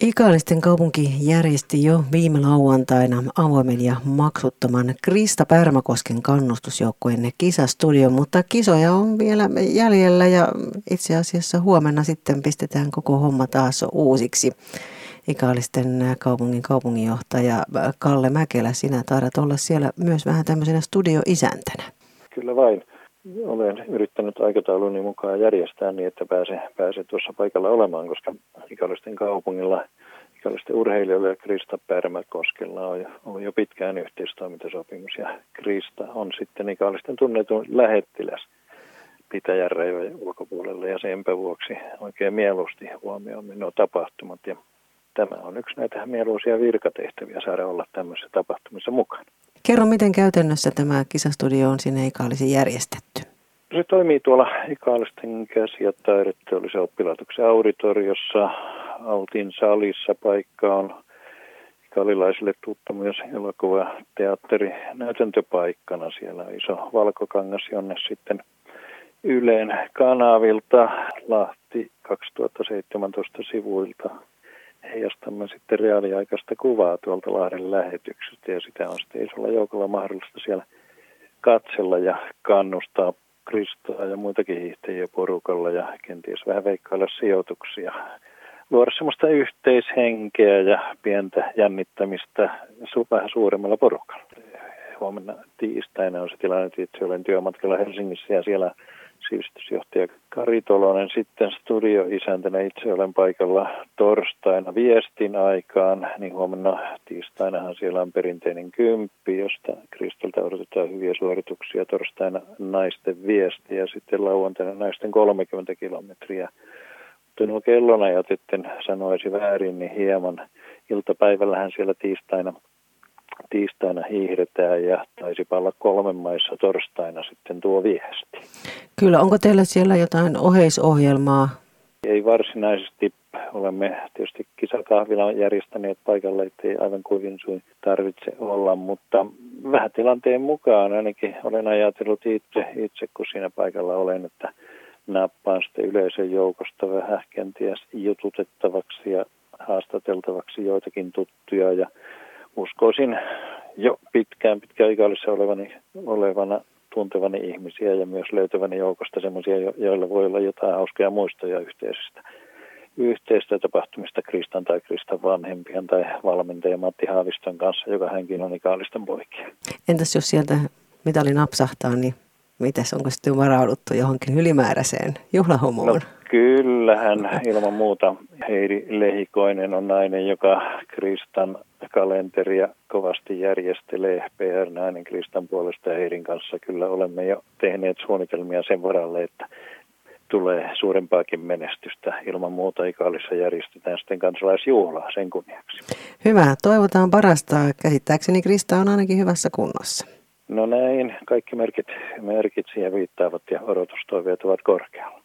Ikaalisten kaupunki järjesti jo viime lauantaina avoimen ja maksuttoman Krista Pärmäkosken kannustusjoukkueen kisastudion, mutta kisoja on vielä jäljellä ja itse asiassa huomenna sitten pistetään koko homma taas uusiksi. Ikaalisten kaupungin kaupunginjohtaja Kalle Mäkelä, sinä taidat olla siellä myös vähän tämmöisenä studioisäntänä. Kyllä vain. Olen yrittänyt aikatauluni mukaan järjestää niin, että pääsee tuossa paikalla olemaan, koska Ikaalisten kaupungilla, Ikaalisten urheilijoilla ja Krista Pärmäkoskella on jo pitkään yhteistoimintasopimus. Ja Krista on sitten Ikaalisten tunnetun lähettiläs Pitäjänrajojen ulkopuolella ja senpä vuoksi oikein mieluusti huomioimme nuo tapahtumat. Ja tämä on yksi näitä mieluisia virkatehtäviä saada olla tämmöisessä tapahtumassa mukana. Kerro, miten käytännössä tämä kisastudio on sinne Ikaalisiin järjestetty? Se toimii tuolla Ikaalisten käsi- ja taideteollisen oppilaitoksen auditoriossa. Altin salissa paikka on ikaalilaisille tuttu myös elokuva teatteri näytäntöpaikkana. Siellä on iso valkokangas, jonne sitten Ylen kanavilta Lahti 2017 sivuilta heijastamme sitten reaaliaikaista kuvaa tuolta Lahden lähetyksestä ja sitä on sitten isolla joukolla mahdollista siellä katsella ja kannustaa Kristaa ja muitakin hiihtäjiä porukalla ja kenties vähän veikkailla sijoituksia. Luoda semmoista yhteishenkeä ja pientä jännittämistä vähän suuremmalla porukalla. Huomenna tiistaina on se tilanne, että itse olen työmatkalla Helsingissä ja siellä sivistysjohtaja Kari Tolonen sitten studioisäntänä. Itse olen paikalla torstaina viestin aikaan, niin huomenna tiistainahan siellä on perinteinen 10, josta Kristalta odotetaan hyviä suorituksia. Torstaina naisten viesti ja sitten lauantaina naisten 30 kilometriä. Mutta nuo kellonajat, etten sanoisi väärin, niin hieman iltapäivällähän siellä tiistaina hiihdetään ja taisipa olla 3 maissa torstaina sitten tuo viesti. Kyllä, onko teillä siellä jotain oheisohjelmaa? Ei varsinaisesti. Olemme tietysti kisakahvilan järjestäneet paikalle, ettei aivan kovin suin tarvitse olla, mutta vähän tilanteen mukaan ainakin olen ajatellut itse kun siinä paikalla olen, että nappaan sitten yleisön joukosta vähän kenties jututettavaksi ja haastateltavaksi joitakin tuttuja ja uskoisin jo pitkään Ikaalissa olevana tuntevani ihmisiä ja myös löytäväni joukosta semmoisia, joilla voi olla jotain hauskoja muistoja yhteistä tapahtumista Kristan tai Kristan vanhempien tai valmentaja Matti Haaviston kanssa, joka hänkin on Ikaalisten poikia. Entäs jos sieltä mitali napsahtaa, niin mitäs, onko sitten varauduttu johonkin ylimääräiseen juhlahumuun? No, kyllähän ilman muuta Heidi Lehikoinen on nainen, joka Kristan kalenteria kovasti järjestelee. PR-nainen Kristan puolesta ja Heidin kanssa kyllä olemme jo tehneet suunnitelmia sen varalle, että tulee suurempaakin menestystä. Ilman muuta Ikaalissa järjestetään sitten kansalaisjuhlaa sen kunniaksi. Hyvä, toivotaan parasta. Käsittääkseni Krista on ainakin hyvässä kunnossa. No näin, kaikki merkit siihen viittaavat ja odotustoiveet ovat korkealla.